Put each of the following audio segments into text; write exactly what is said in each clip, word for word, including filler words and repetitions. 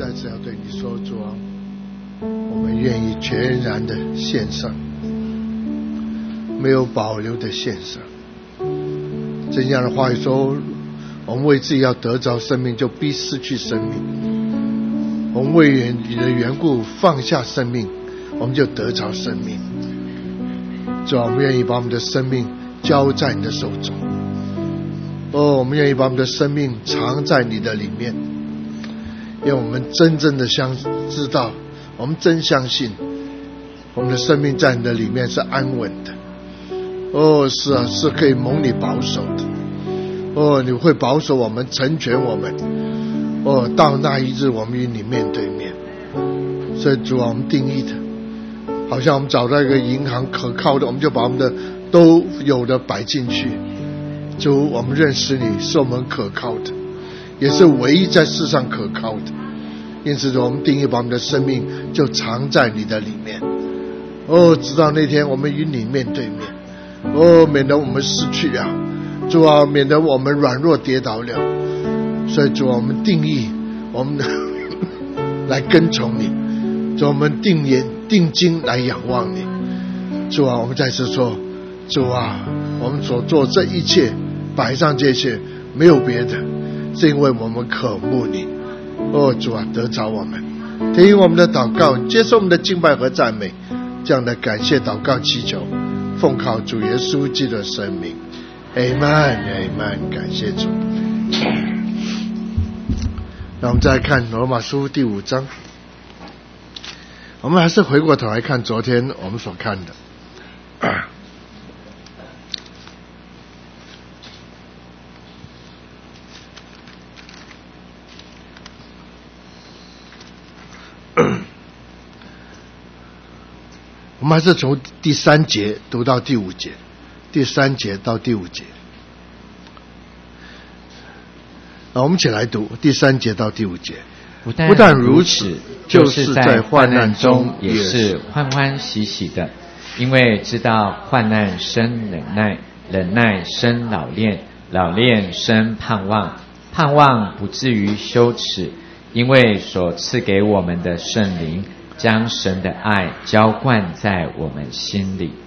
再次要对你说，主啊，我们愿意全然的献上，没有保留的献上。这样的话语说，我们为自己要得着生命，就必失去生命；我们为你的缘故放下生命，我们就得着生命。主啊，我们愿意把我们的生命交在你的手中。哦，我们愿意把我们的生命藏在你的里面，因为我们真正的相知道，我们真相信，我们的生命在你的里面是安稳的。哦，是啊，是可以蒙你保守的。哦，你会保守我们，成全我们。哦，到那一日，我们与你面对面。所以主啊，我们定义的，好像我们找到一个银行可靠的，我们就把我们的都有的摆进去。主，我们认识你是我们可靠的，也是唯一在世上可靠的。因此我们定义把我们的生命就藏在你的里面。哦，直到那天我们与你面对面。哦，免得我们失去了，主啊，免得我们软弱跌倒了。所以主啊，我们定义我们来跟从你，主啊，我们定眼定睛来仰望你。主啊，我们再次说，主啊，我们所做这一切摆上这些没有别的，是因为我们渴慕你。哦，主啊，得着我们，听我们的祷告，接受我们的敬拜和赞美，这样的感谢祷告祈求，奉靠主耶稣基督的生命。 Amen Amen， 感谢主。那我们再来看罗马书第五章，我们还是回过头来看昨天我们所看的。我们还是从第三节读到第五节，第三节到第五节。啊，我们一起来读第三节到第五节。 不但, 不但如此，就是在患难中也是欢欢喜喜的，因为知道患难生忍耐，忍耐生老练，老练生盼望，盼望不至于羞耻，因为所赐给我们的圣灵将神的爱浇灌在我们心里。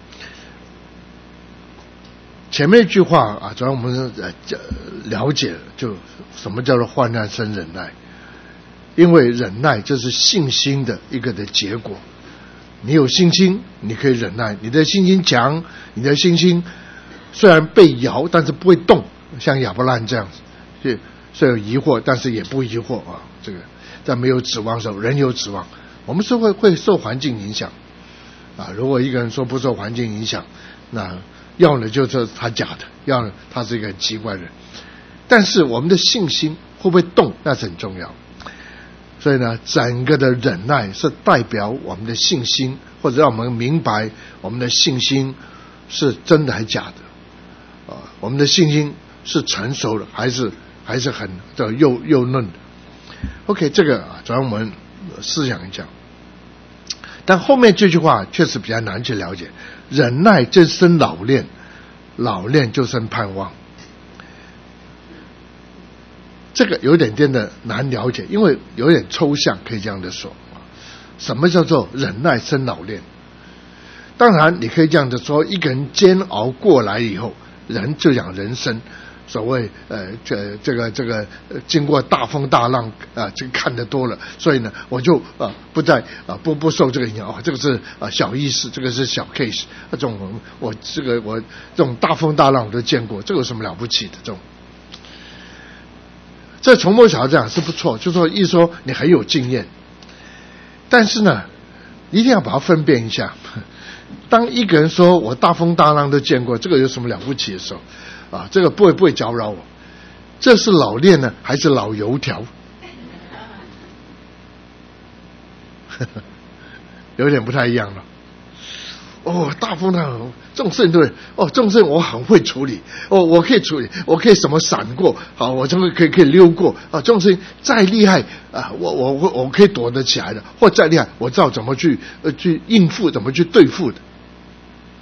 前面一句话啊，主要我们呃了解就什么叫做患难生忍耐，因为忍耐这是信心的一个的结果。你有信心，你可以忍耐，你的信心强，你的信心虽然被摇，但是不会动，像亚伯兰这样子，虽有疑惑，但是也不疑惑啊。这个在没有指望的时候，人有指望。我们是会会受环境影响啊。如果一个人说不受环境影响，那要呢就是他假的，要呢他是一个很奇怪的人。但是我们的信心会不会动，那是很重要。所以呢，整个的忍耐是代表我们的信心，或者让我们明白我们的信心是真的还是假的啊？我们的信心是成熟的，还是还是很的幼幼嫩的 ？OK， 这个啊，主要我们思想一下。但后面这句话确实比较难去了解。忍耐就生老练，老练就生盼望。这个有点点的难了解，因为有点抽象，可以这样的说。什么叫做忍耐生老练？当然你可以这样的说，一个人煎熬过来以后，人就讲人生。所谓呃这这个这个、呃、经过大风大浪啊、呃，这个看得多了，所以呢我就啊、呃、不再啊、呃、不不受这个影响啊、哦，这个是啊、呃、小意思，这个是小 case， 这种我这个我这种大风大浪我都见过，这个有什么了不起的？这种这从某小这样是不错，就说一说你很有经验，但是呢一定要把它分辨一下。当一个人说我大风大浪都见过，这个有什么了不起的时候啊，这个不会不会搅扰我，这是老练呢还是老油条？有点不太一样了。哦，大风大浪这种事情对，哦，这种事情我很会处理，哦，我可以处理，我可以什么闪过，好，我这个可以可以溜过啊。这种事情再厉害啊，我我我我可以躲得起来的，或再厉害，我知道怎么去呃去应付，怎么去对付的。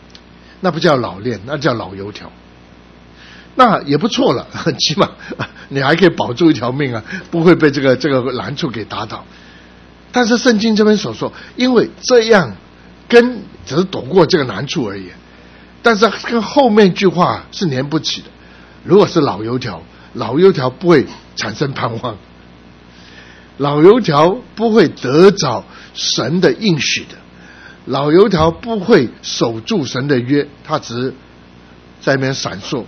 那不叫老练，那叫老油条。那也不错了，起码你还可以保住一条命啊，不会被这个这个难处给打倒。但是圣经这边所说，因为这样跟只是躲过这个难处而已，但是跟后面一句话是连不起的。如果是老油条，老油条不会产生盼望，老油条不会得着神的应许的，老油条不会守住神的约，他只是在那边闪烁。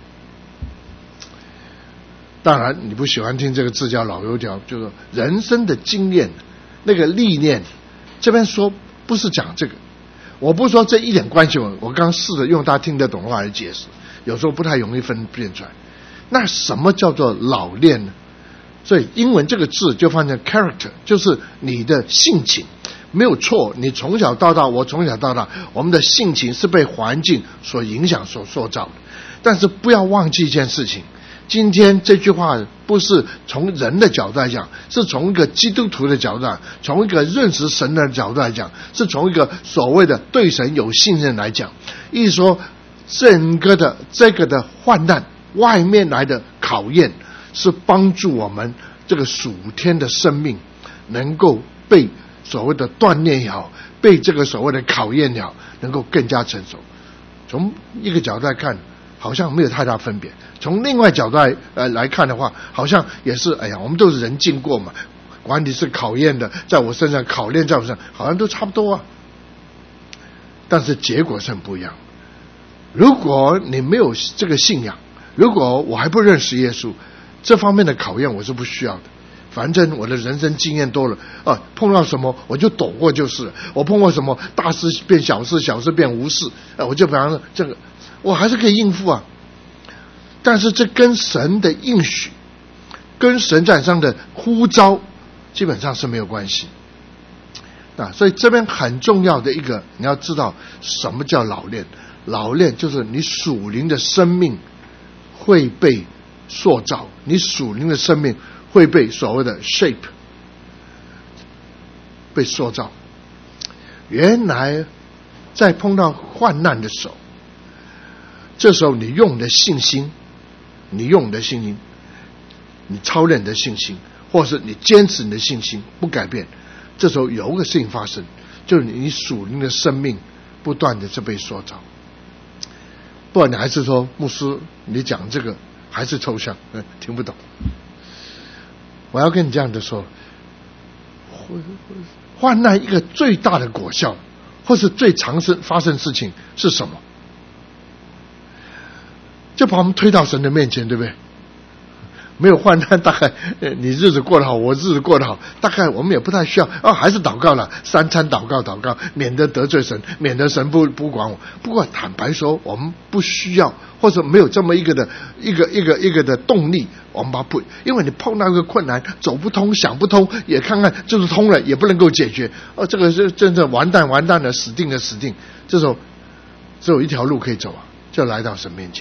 当然你不喜欢听这个字叫老油条，就是人生的经验那个历练，这边说不是讲这个，我不说这一点关系，我我刚试着用他听得懂的话来解释，有时候不太容易分辨出来。那什么叫做老练呢？所以英文这个字就放成 character， 就是你的性情，没有错。你从小到大，我从小到大，我们的性情是被环境所影响、所塑造的。但是不要忘记一件事情，今天这句话不是从人的角度来讲，是从一个基督徒的角度来，从一个认识神的角度来讲，是从一个所谓的对神有信任来讲。意思说，整个的这个的患难，外面来的考验，是帮助我们这个属天的生命能够被所谓的锻炼也好，被这个所谓的考验也好，能够更加成熟。从一个角度来看，好像没有太大分别；从另外角度来呃来看的话，好像也是，哎呀，我们都是人经过嘛，管你是考验的，在我身上考验在我身上，好像都差不多啊。但是结果是很不一样。如果你没有这个信仰，如果我还不认识耶稣，这方面的考验我是不需要的。反正我的人生经验多了啊，碰到什么我就躲过就是了。我碰过什么大事变小事，小事变无事，啊，我就比方说这个，我还是可以应付啊。但是这跟神的应许，跟神在上的呼召，基本上是没有关系。啊，所以这边很重要的一个，你要知道什么叫老练。老练就是你属灵的生命会被塑造，你属灵的生命会被所谓的 shape 被塑造。原来在碰到患难的时候，这时候你用你的信心，你用你的信心，你操练你的信心，或是你坚持你的信心不改变，这时候有一个事情发生，就是你属灵的生命不断的是被塑造。不然你还是说牧师你讲这个还是抽象，嗯，听不懂。我要跟你这样的说，患难一个最大的果效，或是最常生发生事情是什么？就把我们推到神的面前，对不对？没有患难，大概你日子过得好，我日子过得好，大概我们也不太需要哦，还是祷告了，三餐祷告祷告，免得得罪神，免得神不不管我。不过坦白说，我们不需要，或者没有这么一个的一个一个一个的动力，我们把它不，因为你碰到一个困难，走不通，想不通，也看看就是通了，也不能够解决，哦，这个是真正完蛋完蛋了，死定了死定。这时候只有一条路可以走啊，就来到神面前。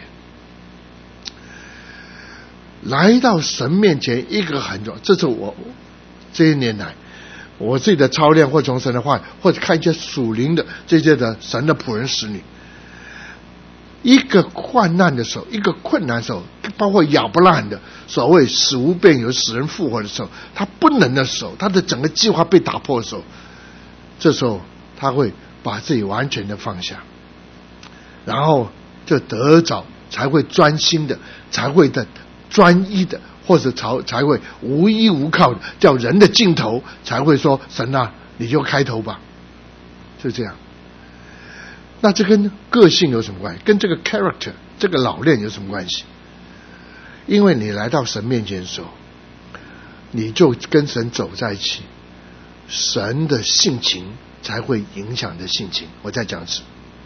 来到神面前，一个很重要，这是我这些年来我自己的操练，或从神的话，或者看一些属灵的这些的神的仆人使女，一个患难的时候，一个困难的时候，包括亚伯拉罕的所谓死无变有死人复活的时候，他不能的时候，他的整个计划被打破的时候，这时候他会把自己完全的放下，然后就得着，才会专心的，才会的专一的，或者才才会无依无靠的，叫人的尽头才会说神啊，你就开头吧，就这样。那这跟个性有什么关系？跟这个 character 这个老练有什么关系？因为你来到神面前的时候，你就跟神走在一起，神的性情才会影响你的性情。我再讲一次，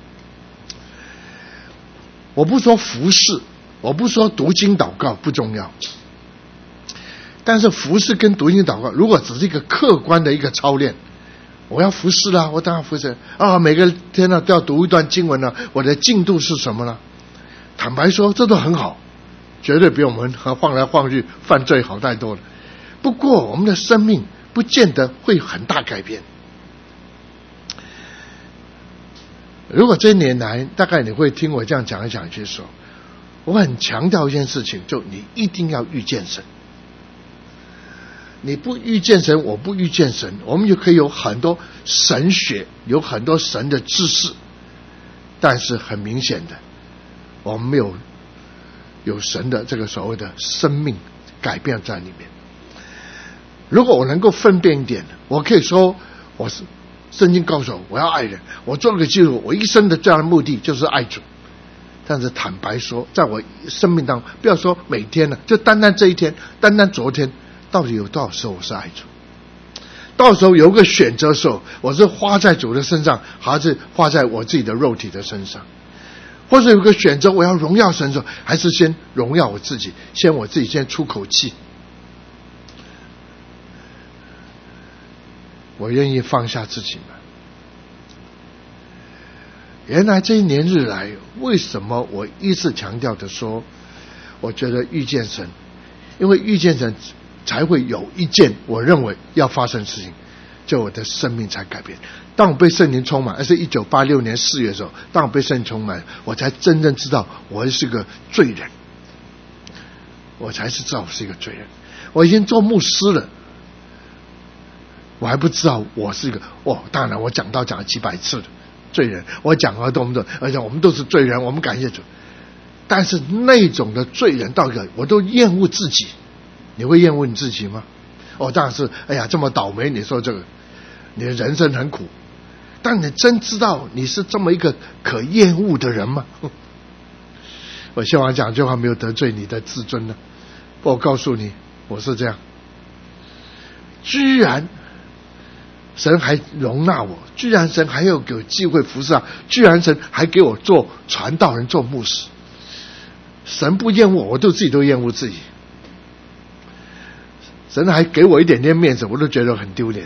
我不说服侍，我不说读经祷告不重要，但是服侍跟读经祷告如果只是一个客观的一个操练，我要服侍啦，我当然服侍啊，每个天呢都要读一段经文呢，我的进度是什么呢？坦白说这都很好，绝对比我们晃来晃去犯罪好太多了。不过我们的生命不见得会很大改变。如果这一年来大概你会听我这样讲一讲的时候， 我很强调一件事情，就你一定要遇见神。你不遇见神，我不遇见神，我们就可以有很多神学，有很多神的知识，但是很明显的，我们没有有神的这个所谓的生命改变在里面。如果我能够分辨一点，我可以说我是圣经告诉我，我要爱人，我做了个记录，我一生的这样的目的就是爱主。但是坦白说，在我生命当中，不要说每天了，就单单这一天，单单昨天，到底有多少时候我是爱主？到时候有个选择的时候，我是花在主的身上，还是花在我自己的肉体的身上？或者有个选择，我要荣耀神的时候，还是先荣耀我自己，先我自己先出口气？我愿意放下自己吗？原来这一年日来，为什么我一直强调的说，我觉得遇见神，因为遇见神才会有一件我认为要发生的事情，就我的生命才改变。当我被圣灵充满，而是一九八六年四月的时候，当我被圣灵充满，我才真正知道我是个罪人，我才是知道我是一个罪人。我已经做牧师了，我还不知道我是一个哦，当然我讲到讲了几百次了。罪人，我讲了多么多，而且我们都是罪人，我们感谢主。但是那种的罪人到一个，我都厌恶自己。你会厌恶你自己吗？哦，当然是，哎呀，这么倒霉，你说这个，你的人生很苦。但你真知道你是这么一个可厌恶的人吗？我希望讲这话没有得罪你的自尊呢。我告诉你，我是这样。居然神还容纳我，居然神还有给机会服侍啊！居然神还给我做传道人、做牧师。神不厌恶我，我都自己都厌恶自己。神还给我一点点面子，我都觉得很丢脸。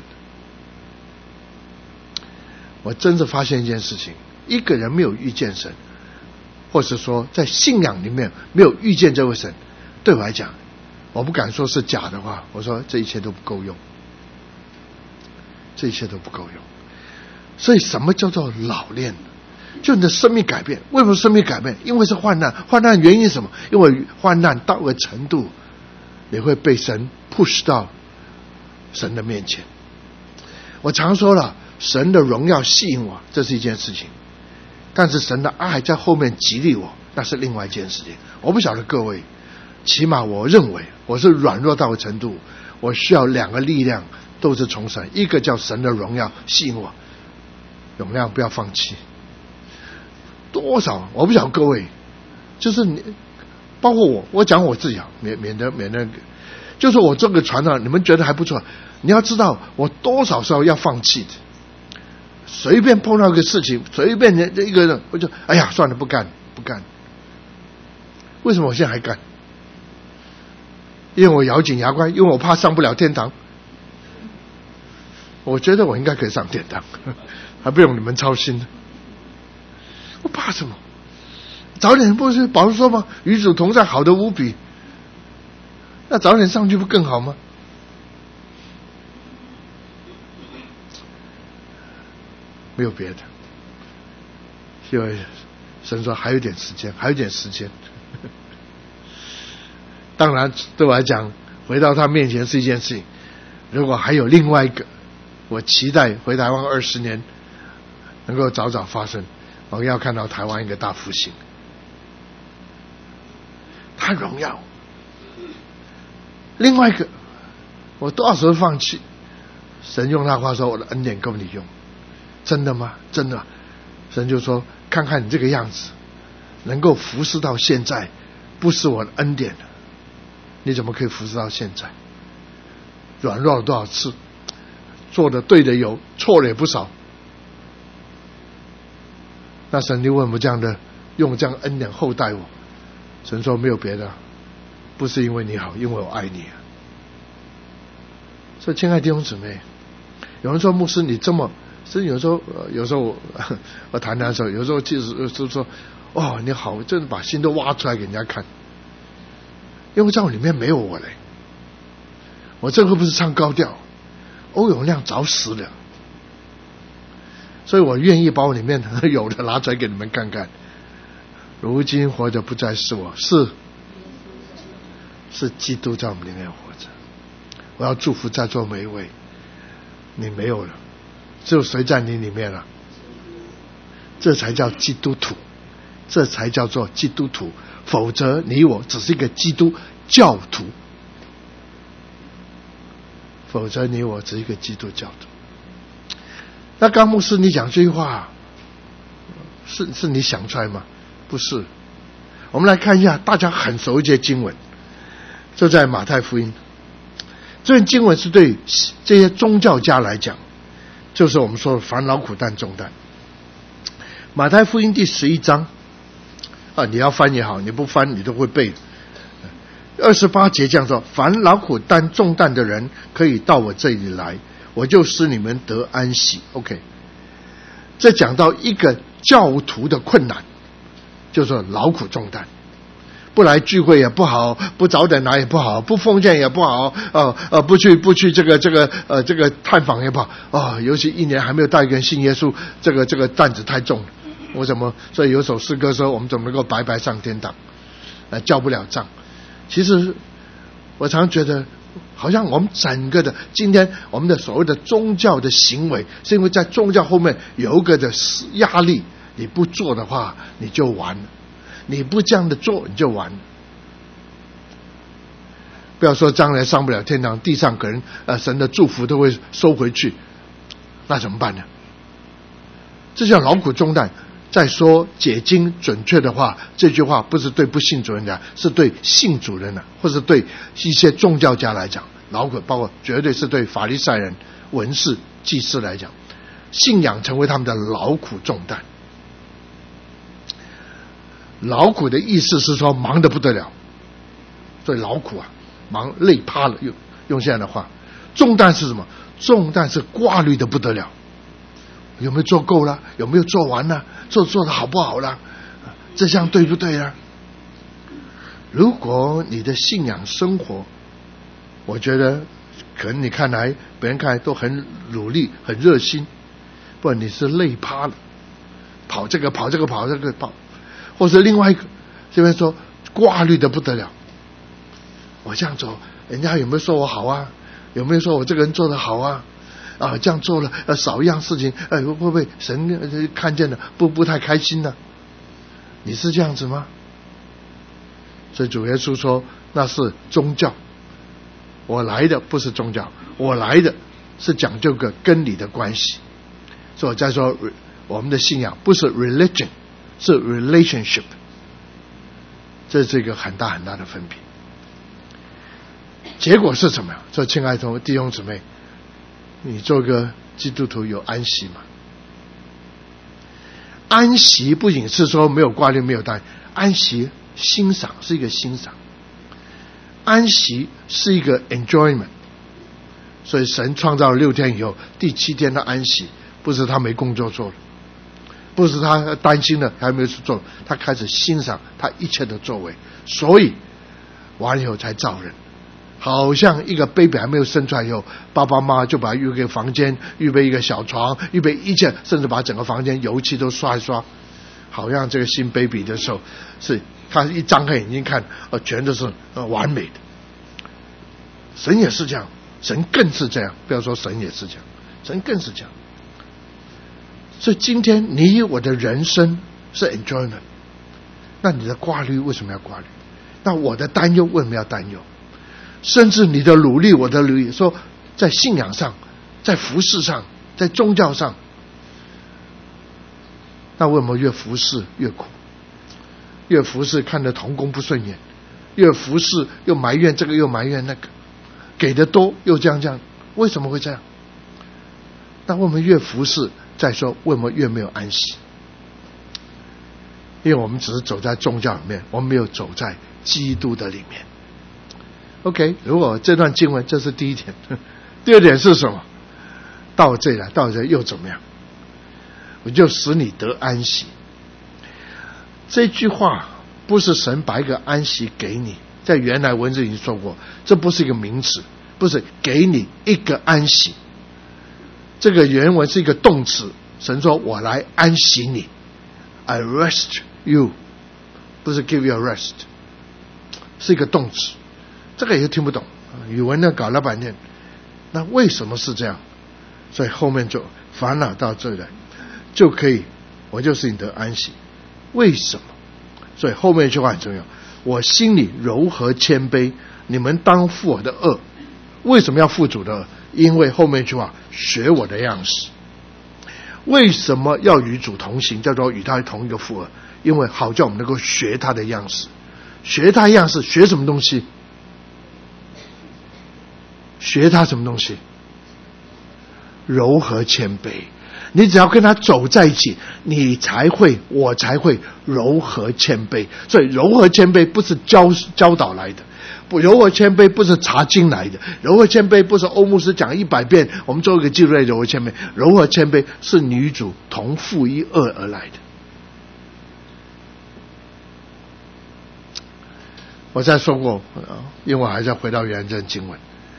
我真的发现一件事情：一个人没有遇见神，或是说在信仰里面没有遇见这位神，对我来讲，我不敢说是假的话，我说这一切都不够用。这一切都不够用。所以什么叫做老练？就你的生命改变。为什么生命改变？因为是患难。患难原因是什么？因为患难到个程度，你会被神 push 到神的面前。我常说了，神的荣耀吸引我，这是一件事情，但是神的爱在后面激励我，那是另外一件事情。我不晓得各位，起码我认为我是软弱到个程度，我需要两个力量都是从神，一个叫神的荣耀吸引我，荣耀不要放弃。多少我不晓得各位，就是你，包括我，我讲我自己啊，免免得免得，就是我这个传道，你们觉得还不错。你要知道，我多少时候要放弃的，随便碰到一个事情，随便一个人，我就哎呀算了，不干不干。为什么我现在还干？因为我咬紧牙关，因为我怕上不了天堂。我觉得我应该可以上天堂，还不用你们操心。我怕什么？早点不是保罗说吗？与主同在，好得无比。那早点上去不更好吗？没有别的，因为神说还有点时间，还有点时间。当然，对我来讲，回到他面前是一件事情。如果还有另外一个，我期待回台湾二十年能够早早发生。我要看到台湾一个大复兴，他荣耀。另外一个，我多少时候放弃？神用他话说：“我的恩典够你用。”真的吗？真的。神就说：“看看你这个样子，能够服侍到现在，不是我的恩典，你怎么可以服侍到现在？软弱了多少次？做的对的有，错了也不少。”那神就为什么这样的用这样恩典厚待我？神说没有别的，不是因为你好，因为我爱你。所以亲爱的弟兄姊妹，有人说牧师你这么，所以有时候有时候我我谈谈的时候，有时候就是就说哦你好，真的把心都挖出来给人家看，因为在我里面没有我嘞。我这个不是唱高调，欧永亮早死了。所以我愿意把我里面有的拿出来给你们看看。 如今活着不再是我，是是基督在我们里面活着。我要祝福在座每一位，你没有了，只有谁在你里面了？这才叫基督徒，这才叫做基督徒，否则你我只是一个基督教徒，否则你我只是一个基督教徒。那刚牧师你讲这句话是是你想出来吗？不是。我们来看一下大家很熟一些经文，就在马太福音。这段经文是对这些宗教家来讲，就是我们说的烦劳苦担重担。马太福音第十一章啊，你要翻也好，你不翻你都会背。二十八节这样说：凡劳苦担重担的人，可以到我这里来，我就使你们得安息。 OK， 这讲到一个教徒的困难，就是劳苦重担，不来聚会也不好，不早点来也不好，不奉献也不好，呃呃，不去不去这个这个呃这个探访也不好啊、哦。尤其一年还没有带一个人信耶稣，这个这个担子太重了。我怎么所以有首诗歌说，我们怎么能够白白上天堂？呃，交不了账。其实我常觉得，好像我们整个的今天我们的所谓的宗教的行为，是因为在宗教后面有一个的压力，你不做的话你就完了，你不这样的做你就完了。不要说将来上不了天堂，地上可能呃神的祝福都会收回去，那怎么办呢？这叫劳苦重担。再说解经准确的话，这句话不是对不信主人讲，是对信主人的，或是对一些宗教家来讲，劳苦包括绝对是对法利赛人、文士、祭司来讲，信仰成为他们的劳苦重担。劳苦的意思是说忙得不得了，所以劳苦啊，忙累趴了，用用现在的话。重担是什么？重担是挂虑的不得了，有没有做够了？有没有做完了？做做的好不好了？这项对不对啊？如果你的信仰生活，我觉得可能你看来别人看来都很努力很热心，不然你是累趴了，跑这个跑这个跑这个跑，或者另外一个这边说挂虑的不得了，我这样走人家有没有说我好啊？有没有说我这个人做得好啊？啊，这样做了，呃，少一样事情，哎、呃，会不会神看见了不不太开心呢？你是这样子吗？所以主耶稣说那是宗教，我来的不是宗教，我来的是讲究个跟你的关系。所以我再说，我们的信仰不是 religion， 是 relationship， 这是一个很大很大的分别。结果是什么呀？所以亲爱的弟兄姊妹，你做个基督徒有安息吗？安息不仅是说没有挂虑没有担，安息欣赏是一个欣赏，安息是一个 enjoyment。 所以神创造了六天以后，第七天的安息不是他没工作做了，不是他担心了还没有去做，他开始欣赏他一切的作为，所以完了以后才造人。好像一个 baby 还没有生出来以后，爸爸妈妈就把他预备房间，预备一个小床，预备一切，甚至把整个房间油漆都刷一刷，好像这个新 baby 的时候，是他一张开眼睛看，呃，全都是呃完美的。神也是这样，神更是这样，不要说神也是这样，神更是这样。所以今天你我的人生是 enjoyment， 那你的挂虑为什么要挂虑？那我的担忧为什么要担忧？甚至你的努力，我的努力，说在信仰上，在服事上，在宗教上，那为什么越服事越苦？越服事看着同工不顺眼，越服事又埋怨这个又埋怨那个，给的多又这样这样，为什么会这样？那我们越服事，再说为什么越没有安息？因为我们只是走在宗教里面，我们没有走在基督的里面。OK， 如果这段经文，这是第一点。第二点是什么？到我这里来，到我这里又怎么样？我就使你得安息。这句话不是神把一个安息给你，在原来文字已经说过，这不是一个名词，不是给你一个安息。这个原文是一个动词，神说我来安息你 ，I rest you， 不是 give you a rest， 是一个动词，这个也听不懂，语文呢搞了半天，那为什么是这样？所以后面就烦恼到这里来，就可以，我就使你得安息。为什么？所以后面一句话很重要，我心里柔和谦卑，你们当负我的恶。为什么要负主的恶？因为后面一句话，学我的样式。为什么要与主同行，叫做与他同一个负恶？因为好叫我们能够学他的样式。学他样式，学什么东西？学他什么东西？柔和谦卑。你只要跟他走在一起，你才会，我才会柔和谦卑。所以柔和谦卑不是教教导来的，不，柔和谦卑不是查经来的，柔和谦卑不是欧牧师讲一百遍我们做一个记录的柔和谦卑。柔和谦卑是女主同负一恶而来的。我再说过，因为我还是要回到原真经文，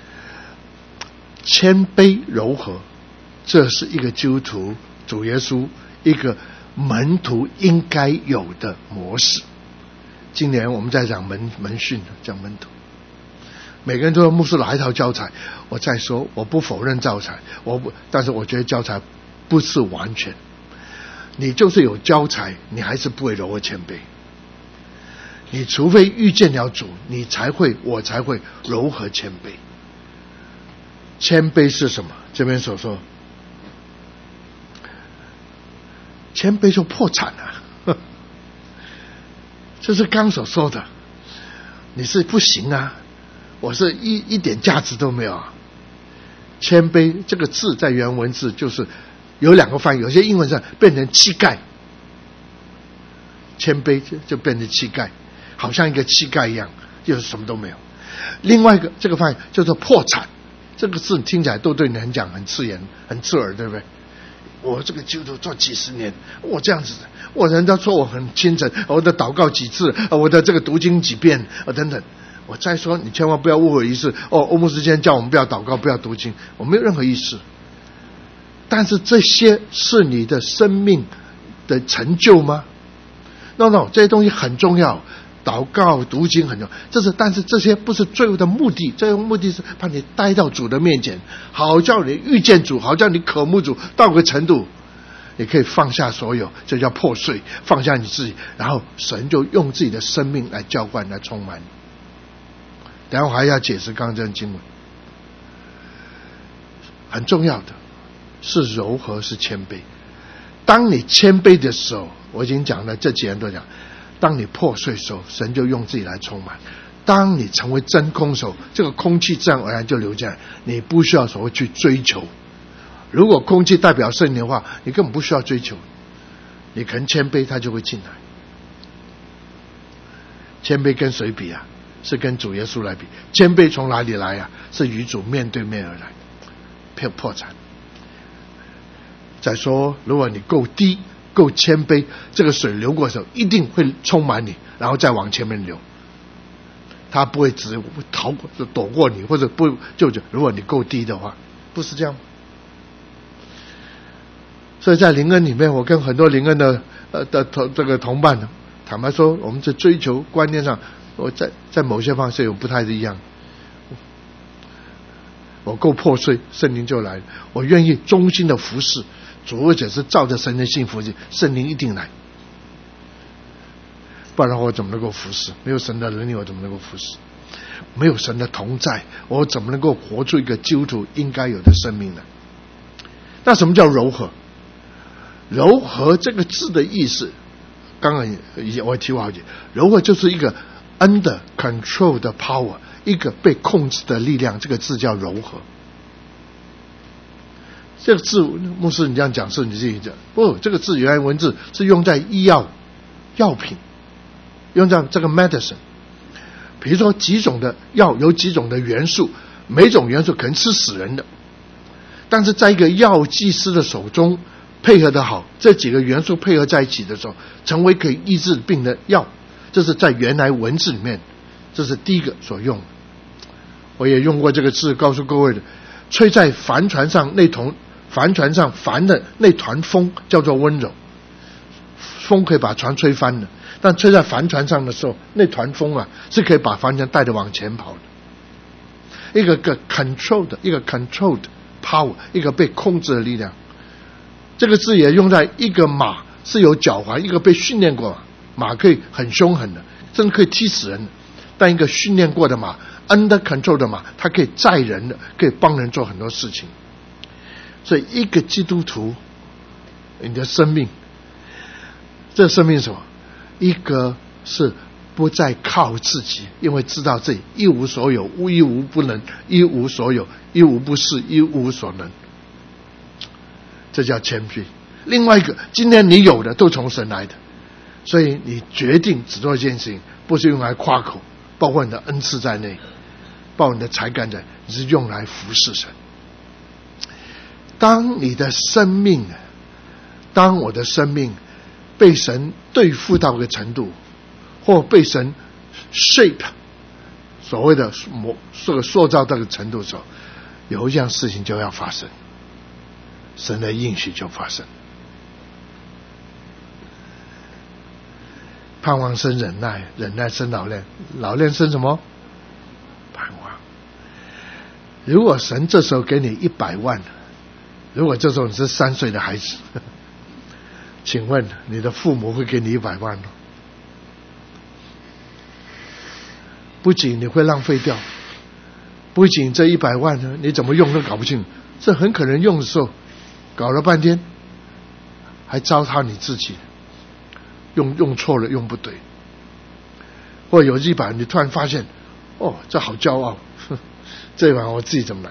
谦卑柔和，这是一个基督徒主耶稣一个门徒应该有的模式。今年我们在讲门门训，讲门徒，每个人都说牧师哪一套教材？我再说，我不否认教材，我不，但是我觉得教材不是完全。你就是有教材，你还是不会柔和谦卑。你除非遇见了主，你才会，我才会柔和谦卑。谦卑是什么？这边所说，谦卑就破产了。这是刚所说的，你是不行啊，我是一一点价值都没有啊。谦卑这个字在原文字就是有两个翻译，有些英文上变成乞丐，谦卑就变成乞丐，好像一个乞丐一样，就是什么都没有。另外一个这个翻译叫做破产，这个字听起来都对你很讲很刺眼很刺耳，对不对？我这个基督徒做几十年，我这样子的，我人家说我很虔诚，我的祷告几次，我的这个读经几遍等等。我再说，你千万不要误会意思哦，欧牧师今天叫我们不要祷告不要读经，我没有任何意思。但是这些是你的生命的成就吗？ No no， 这些东西很重要，祷告读经很重要，这是，但是这些不是最后的目的，最后目的是把你带到主的面前，好叫你遇见主，好叫你渴慕主到个程度，你可以放下所有，这叫破碎，放下你自己，然后神就用自己的生命来浇灌来充满你。等一下我还要解释刚刚这段经文，很重要的是柔和是谦卑。当你谦卑的时候，我已经讲了，这几年都讲，当你破碎的时候，神就用自己来充满。当你成为真空的时候，这个空气自然而然就流进来，你不需要所谓去追求。如果空气代表圣灵的话，你根本不需要追求，你肯谦卑，它就会进来。谦卑跟谁比啊？是跟主耶稣来比。谦卑从哪里来啊？是与主面对面而来，破破产。再说，如果你够低够谦卑，这个水流过的时候一定会充满你，然后再往前面流，它不会只逃过躲过你，或者不救救。如果你够低的话，不是这样吗？所以在灵恩里面，我跟很多灵恩的呃的同这个同伴，坦白说，我们在追求观念上，我在在某些方面有不太一样。我够破碎，圣灵就来了。我愿意忠心的服侍主，或者是照着神的幸福，圣灵一定来。不然的话，我怎么能够服侍？没有神的能力，我怎么能够服侍？没有神的同在，我怎么能够活出一个基督徒应该有的生命呢？那什么叫柔和？柔和这个字的意思，刚刚我提过好几，柔和就是一个 under control 的 power， 一个被控制的力量，这个字叫柔和。这个字，牧师你这样讲是你自己讲，不，这个字原来文字是用在医药药品，用在这个 medicine。比如说几种的药有几种的元素，每种元素可能吃死人的，但是在一个药剂师的手中配合的好，这几个元素配合在一起的时候，成为可以医治病的药。这是在原来文字里面，这是第一个所用的。我也用过这个字告诉各位的，吹在帆船上那团帆船上帆的那团风叫做温柔， 风可以把船吹翻的，但吹在帆船上的时候，那团风啊是可以把帆船带着往前跑的。一个个 control 的，一个 controlled power， 一个被控制的力量。这个字也用在一个马是有脚环，一个被训练过马，马可以很凶狠的，甚至可以踢死人的。但一个训练过的马 ，under control 的马，它可以载人的，可以帮人做很多事情。所以，一个基督徒，你的生命，这生命是什么？一个是不再靠自己，因为知道自己一无所有，一无不能，一无所有，一无不是，一无所能。这叫谦卑。另外一个，今天你有的都从神来的，所以你决定只做一件事情，不是用来夸口，包括你的恩赐在内，包括你的才干在，你是用来服侍神。当你的生命，当我的生命被神对付到一个程度，或被神 shape 所谓的模塑塑造到一个程度的时候，有一样事情就要发生，神的应许就发生。盼望生忍耐，忍耐生老练，老练生什么？盼望。如果神这时候给你一百万，如果这时候你是三岁的孩子，请问你的父母会给你一百万吗？不仅你会浪费掉，不仅这一百万呢，你怎么用都搞不清，这很可能用的时候搞了半天，还糟蹋你自己，用用错了，用不对，或有一百，你突然发现，哦，这好骄傲，这一百我自己怎么来？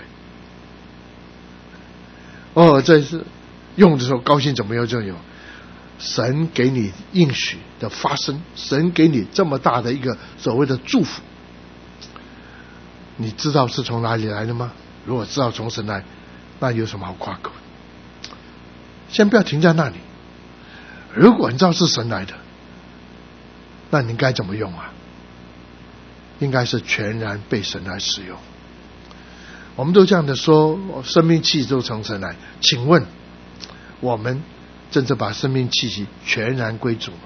哦，这是用的时候高兴怎么用就有。神给你应许的发生，神给你这么大的一个所谓的祝福，你知道是从哪里来的吗？如果知道从神来，那有什么好夸口？先不要停在那里。如果你知道是神来的，那你该怎么用啊？应该是全然被神来使用。我们都这样的说，生命气息都从神来。请问，我们真正把生命气息全然归主吗？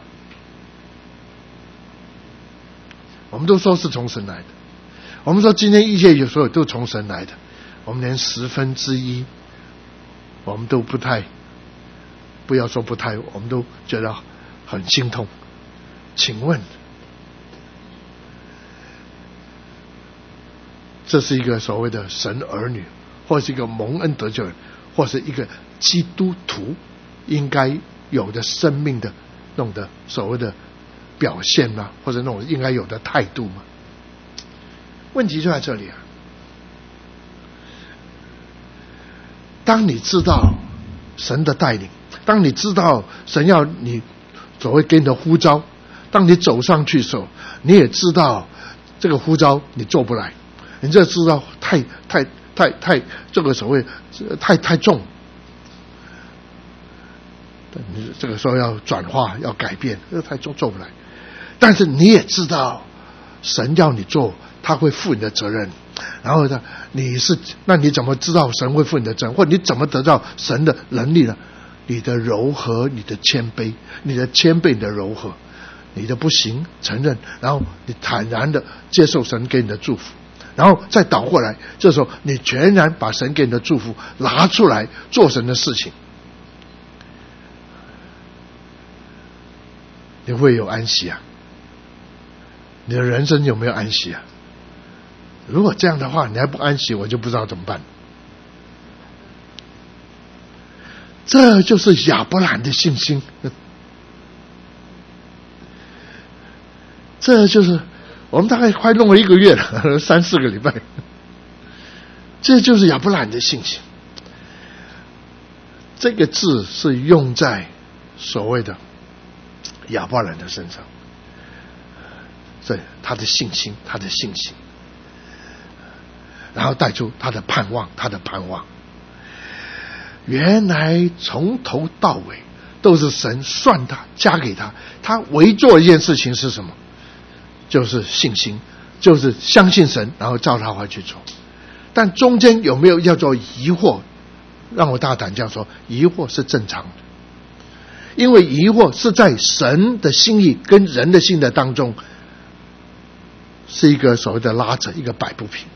我们都说是从神来的。我们说今天一切有所有都从神来的，我们连十分之一，我们都不太，不要说不太，我们都觉得很心痛。请问，这是一个所谓的神儿女，或是一个蒙恩得救人，或是一个基督徒应该有的生命的那种的所谓的表现吗？或者那种应该有的态度吗？问题就在这里啊！当你知道神的带领，当你知道神要你所谓给你的呼召，当你走上去的时候，你也知道这个呼召你做不来，你这知道太太太太这个所谓太太重，你这个时候要转化要改变，这太重做不来。但是你也知道神要你做，他会负你的责任。然后呢，你是那你怎么知道神会负你的责任？或者你怎么得到神的能力呢？你的柔和，你的谦卑，你的谦卑，你的柔和，你的不行承认，然后你坦然的接受神给你的祝福，然后再倒过来，这时候你全然把神给你的祝福拿出来做神的事情，你会有安息啊？你的人生有没有安息啊？如果这样的话你还不安息，我就不知道怎么办。这就是亚伯兰的信心，这就是我们大概快弄了一个月了，三四个礼拜，这就是亚伯兰的信心。这个字是用在所谓的亚伯兰的身上，对他的信心，他的信心，然后带出他的盼望，他的盼望。原来从头到尾都是神算他加给他，他唯做一件事情是什么？就是信心，就是相信神，然后照他话去做。但中间有没有叫做疑惑？让我大胆这样说，疑惑是正常的， 因为疑惑是在神的心意跟人的心的当中，是一个所谓的拉扯，一个摆不平。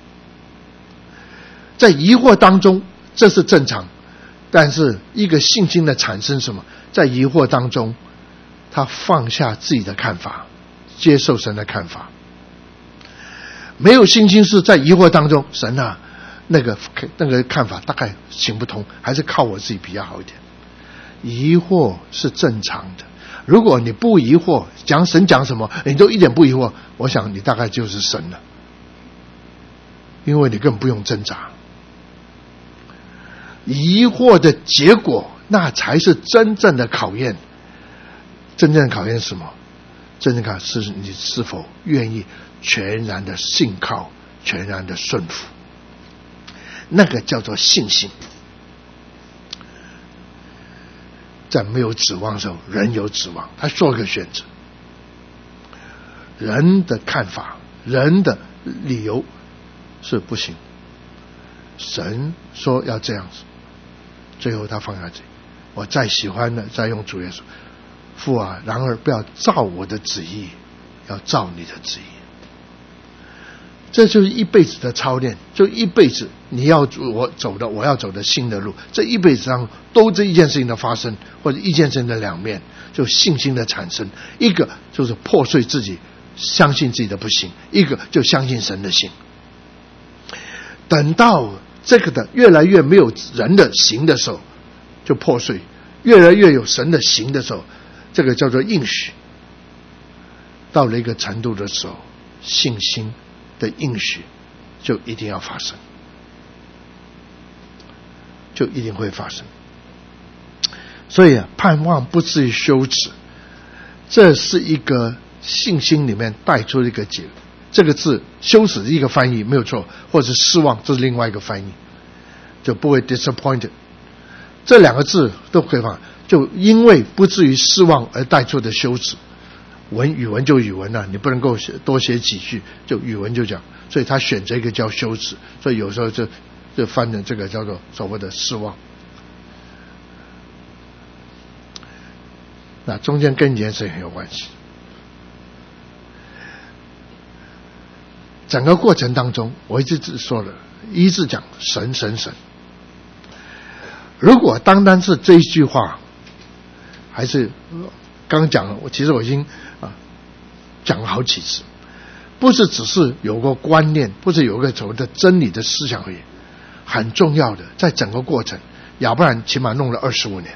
在疑惑当中，这是正常，但是一个信心的产生什么？在疑惑当中，他放下自己的看法，接受神的看法。没有信心是在疑惑当中，神啊，那个那个看法大概行不通，还是靠我自己比较好一点。疑惑是正常的，如果你不疑惑，讲神讲什么你都一点不疑惑，我想你大概就是神了，因为你根本不用挣扎。疑惑的结果，那才是真正的考验。真正的考验是什么？真正的考验是你是否愿意全然的信靠，全然的顺服，那个叫做信心。在没有指望的时候，人有指望，他做个选择。人的看法，人的理由是不行，神说要这样子，最后他放下这，我再喜欢的再用主耶稣，父啊，然而不要照我的旨意，要照你的旨意。这就是一辈子的操练，就一辈子你要我走的，我要走的新的路，这一辈子上都这一件事情的发生，或者一件事情的两面，就信心的产生。一个就是破碎自己，相信自己的不行；一个就相信神的行。等到这个的越来越没有人的行的时候，就破碎；越来越有神的行的时候，这个叫做应许。到了一个程度的时候，信心的应许就一定要发生，就一定会发生。所以啊，盼望不至于羞耻，这是一个信心里面带出的一个结。这个字羞耻是一个翻译没有错，或者失望这是另外一个翻译，就不会 disappointed。这两个字都可以放，就因为不至于失望而带出的羞耻。文语文就语文了、啊，你不能够写多写几句，就语文就讲，所以他选择一个叫羞耻，所以有时候就就翻成这个叫做所谓的失望。那中间跟一件事很有关系。整个过程当中，我一直说了，一直讲神神神。如果单单是这一句话，还是刚刚讲了，我其实我已经啊讲了好几次，不是只是有个观念，不是有个所谓的真理的思想而已，很重要的，在整个过程，亚伯兰起码弄了二十五年，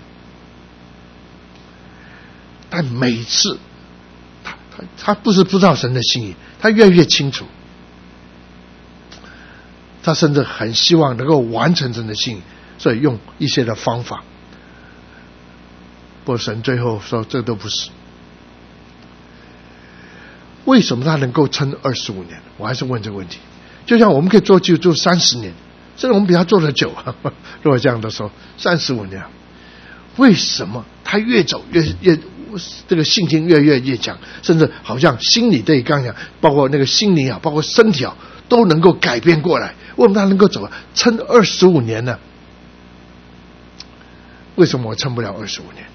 但每次他他他不是不知道神的心意，他越来越清楚，他甚至很希望能够完成神的心意，所以用一些的方法。不过神最后说这都不是。为什么他能够撑二十五年？我还是问这个问题。就像我们可以做就做三十年，甚至我们比他做的久啊。如果这样的说，三十五年，为什么他越走越越这个信心越越越强，甚至好像心理对刚讲，包括那个心理啊，包括身体啊，都能够改变过来？为什么他能够走啊？撑二十五年呢？为什么我撑不了二十五年？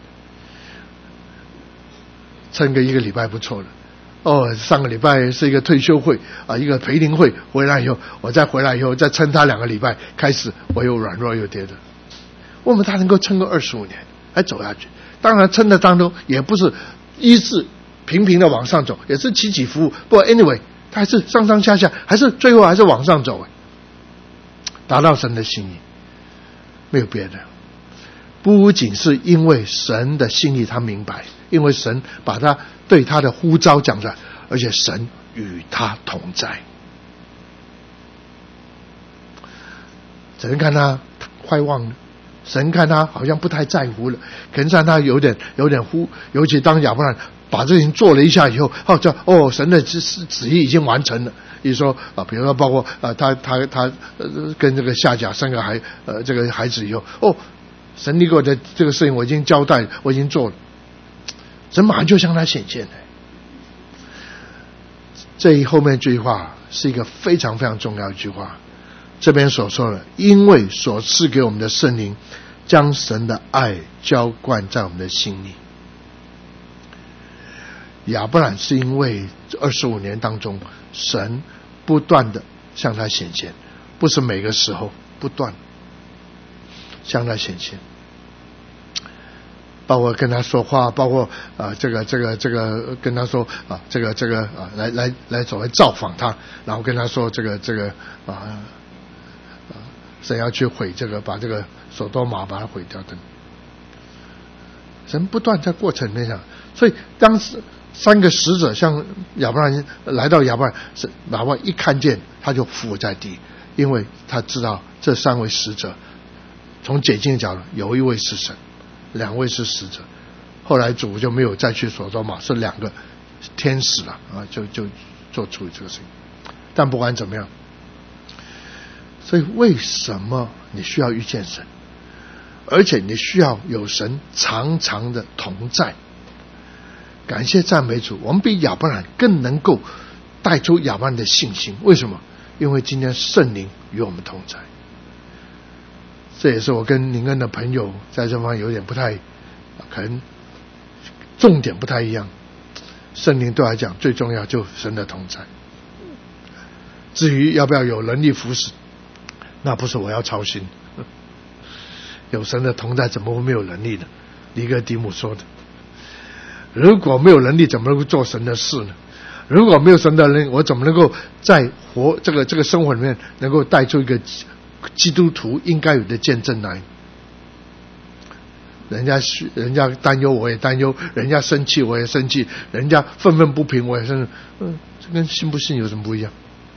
撑个一个礼拜不错了。哦，上个礼拜是一个退休会啊，一个培灵会，回来以后，我再回来以后再撑他两个礼拜，开始我又软弱又跌的。为什么他能够撑个二十五年还走下去？当然撑的当中也不是一直平平的往上走，也是起起伏伏。不过 anyway， 他还是上上下下，还是最后还是往上走，达到神的心意，没有别的。不仅是因为神的心意他明白，因为神把他对他的呼召讲出来，而且神与他同在。神看他快忘了，神看他好像不太在乎了，可能让他有点有点忽，尤其当亚伯兰把这事情做了一下以后，哦，这哦，神的旨旨意已经完成了。比如说啊，比如说包括啊，他他他呃跟这个夏甲生个孩呃这个孩子以后，哦。神你给我的这个事情我已经交代，我已经做了，神马上就向他显现了。这一后面这句话是一个非常非常重要的一句话，这边所说的，因为所赐给我们的圣灵将神的爱浇灌在我们的心里。亚伯兰是因为二十五年当中，神不断的向他显现，不是每个时候，不断向他显现，包括跟他说话，包括啊、呃、这个这个这个跟他说啊这个这个啊来来来所谓造访他，然后跟他说这个这个啊啊神要去毁这个，把这个所多玛把它毁掉等。神不断在过程里面讲，所以当时三个使者向亚伯兰来到亚伯兰，亚伯兰一看见他就伏在地，因为他知道这三位使者从解经的角度，有一位是神，两位是使者。后来主就没有再去所多玛，是两个天使了啊，就就做出这个事情。但不管怎么样，所以为什么你需要遇见神，而且你需要有神常常的同在？感谢赞美主，我们比亚伯兰更能够带出亚伯兰的信心。为什么？因为今天圣灵与我们同在。这也是我跟宁恩的朋友在这方面有点不太，可能重点不太一样。圣灵对我来讲最重要就是神的同在，至于要不要有能力服侍，那不是我要操心。有神的同在怎么会没有能力呢？尼哥底母说的，如果没有能力怎么能够做神的事呢？如果没有神的能力，我怎么能够在活这个这个生活里面能够带出一个基督徒应该有的见证来？人家人家担忧我也担忧，人家生气我也生气，人家愤愤不平我也生气，嗯，这跟信不信有什么不一样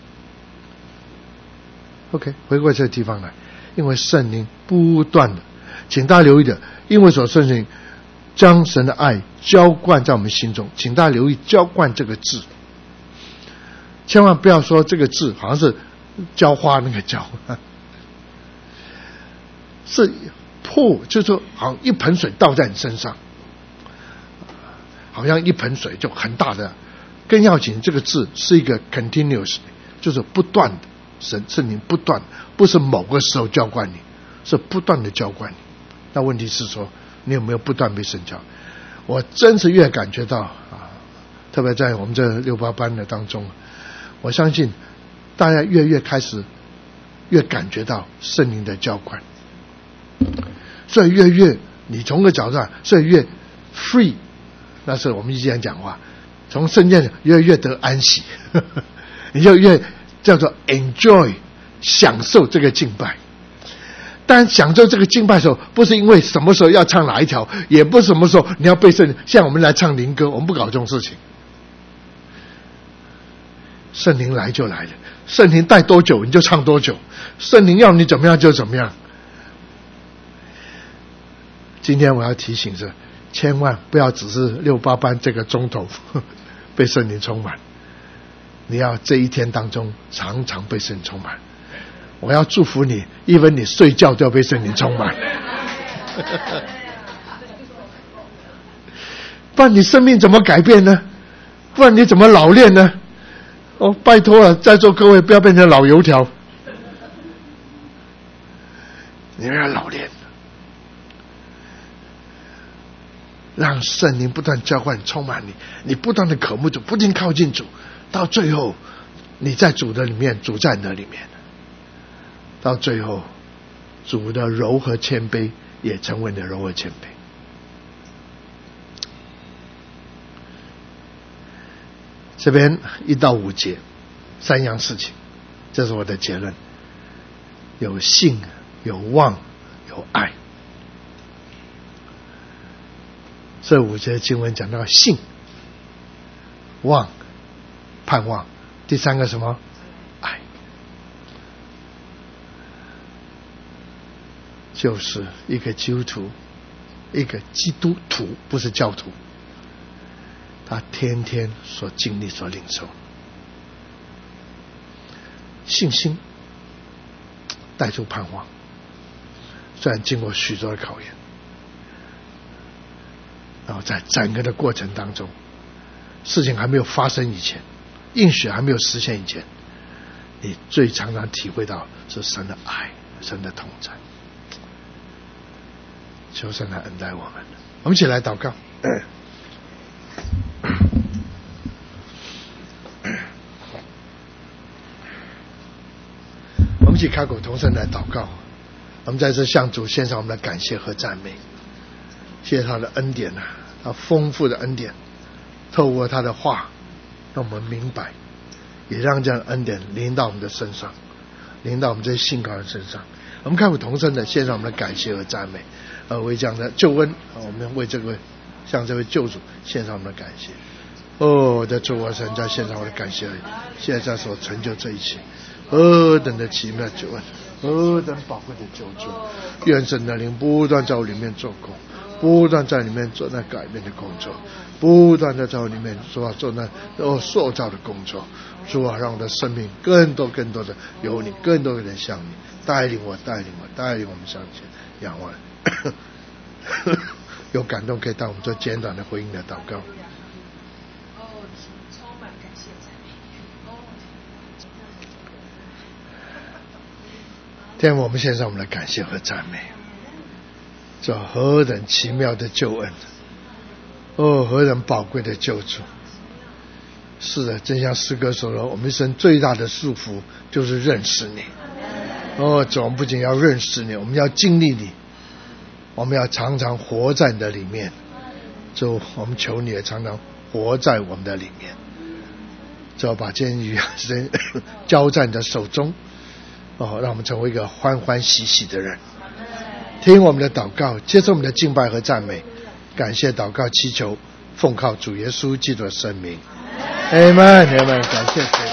？OK， 回过这个地方来，因为圣灵不断的，请大家留意的，因为所圣灵将神的爱浇灌在我们心中，请大家留意浇灌这个字，千万不要说这个字好像是浇花那个浇，是破，就是说好像一盆水倒在你身上，好像一盆水就很大的。更要紧，这个字是一个 continuous， 就是不断的，神圣灵不断，不是某个时候浇灌你，是不断的浇灌你。那问题是说，你有没有不断被神浇？我真是越感觉到啊，特别在我们这六八班的当中，我相信大家越越开始越感觉到圣灵的浇灌，所以越越你从个角度上，所以越 free， 那是我们以前讲话，从圣经越越得安息，呵呵，你就越叫做 enjoy， 享受这个敬拜。但享受这个敬拜的时候，不是因为什么时候要唱哪一条，也不是什么时候你要背圣灵，像我们来唱灵歌，我们不搞这种事情。圣灵来就来了，圣灵带多久你就唱多久，圣灵要你怎么样就怎么样。今天我要提醒是，千万不要只是六八班这个钟头被圣灵充满，你要这一天当中常常被圣灵充满。我要祝福你，因为你睡觉都要被圣灵充满，不然你生命怎么改变呢？不然你怎么老练呢？哦，拜托了，在座各位不要变成老油条，你们要老练，让圣灵不断浇灌充满你，你不断的渴慕主，不停靠近主，到最后你在主的里面，主在你的里面，到最后主的柔和谦卑也成为你的柔和谦卑。这边一到五节三样事情，这是我的结论，有信，有望，有爱。这五节经文讲到信、望、盼望，第三个什么？爱。就是一个基督徒，一个基督徒，不是教徒，他天天所经历所领受。信心带出盼望，虽然经过许多的考验，然后在整个的过程当中，事情还没有发生以前，应许还没有实现以前，你最常常体会到是神的爱，神的同在。 求神来恩待我们。我们一起来祷告。我们一起开口同声来祷告。我们在这向主献上我们的感谢和赞美，谢谢他的恩典啊，他丰富的恩典，透过他的话让我们明白，也让这样的恩典临到我们的身上，临到我们这些信靠人身上。我们开口同声的献上我们的感谢和赞美，呃，为这样的救恩，我们为这位向这位救主献上我们的感谢。哦，我的主啊，神在献上我的感谢，现在所成就这一切，何等的奇妙救恩，何等宝贵的救助！愿神的灵不断在我里面做工，不断在里面做那改变的工作，不断的在我里面做做那哦塑造的工作。主啊，让我的生命更多更多的有你，更多的像你，带领我，带领我，带领我们向前仰望。有感动可以带我们做简短的回应的祷告。天父，我们献上我们的感谢和赞美，这何等奇妙的救恩，哦，何等宝贵的救主。是的，正像诗歌说的，我们一生最大的束缚就是认识你。哦，主，我们不仅要认识你，我们要经历你，我们要常常活在你的里面。主，我们求你也常常活在我们的里面。主，把监狱交在你的手中，哦，让我们成为一个欢欢喜喜的人。听我们的祷告，接受我们的敬拜和赞美，感谢祷告祈求，奉靠主耶稣基督的圣名。Amen， Amen， 感谢主。